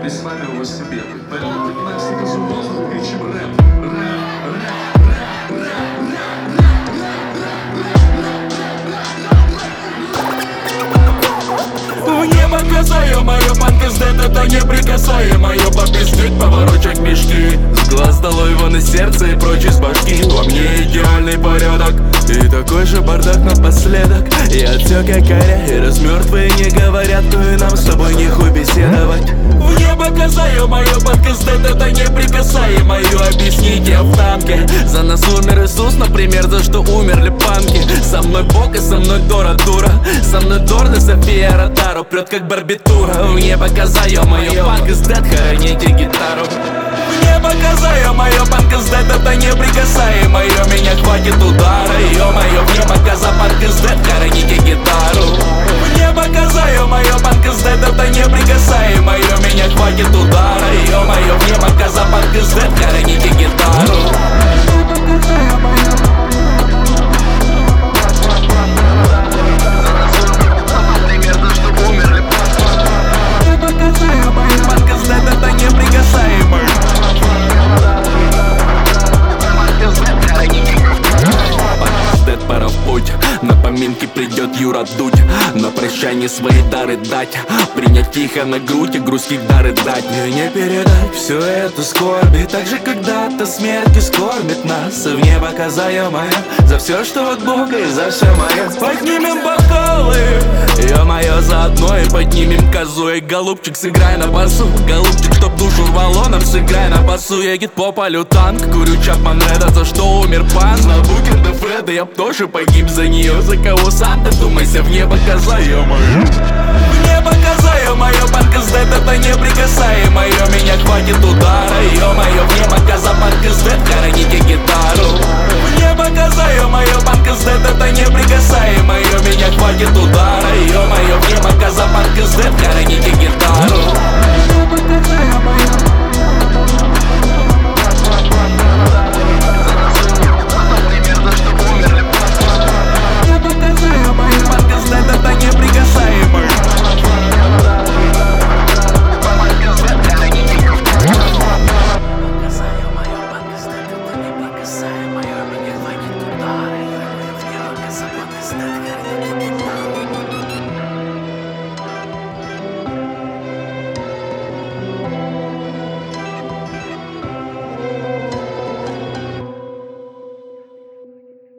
весьма его себе. Поэтому гимнастика зубов кричим рэп. В небо касаю, мое панк-издет, это неприкасаемое. Попиздеть, поворочать мешки, с глаз долой вон из сердца и прочь из башки. Во мне идеальный порядок и такой же бардак напоследок. Я отсек как коря, и раз мертвые не говорят, то и нам с тобой не хуй беседовать. В небо касаю, мое панк-издет, это неприкасаемое. Объясните в танке, за нас умер Иисус, например, за что умерли панки. Со мной Бог и со мной Дора дура, со мной Дорна София Ротару прет как барбитура. В небо касаю, мое панк-издет, хороните гитару. В небо касаю, мое панк-издет, это неприкасаемое. Меня хватит удара, ё-моё. В небо каза панк-издет, хороните гитару. В небо касаю, мое панк-издет, это неприкасаемое. Меня хватит удара, ё-моё. В небо каза панк-издет, хороните гитару. Это неприкасаемый. Панк-издет, пора в путь. На поминки придет Юра Дудь. На прощание свои дары дать. Принять тихо на грудь и грусть всегда рыдать. И не передать всю эту скорбь. И так же когда-то смерть скормит нас. В небо казаю моя за все, что от Бога и за все мое. Поднимем бокалы, ё-моё, заодно и поднимем козу. И голубчик, сыграй на басу. Голубчик, чтоб душу рвало, нам сыграй на басу. Едет по полю танк, курю Чапман Реда. За что умер пан? На Букинда Фреда, я б тоже погиб за нее. За кого сам ты думайся, в небо коза, ё-моё. В небо коза, мое панк-издет, это неприкасаемое. Меня хватит удара, ё-моё. В небо коза, панк-издет, хороните гитару. В небо коза, мое панк-издет, это неприкасаемое. Меня хватит удара, ё-моё. В небо коза, панк-издет, хороните гитару.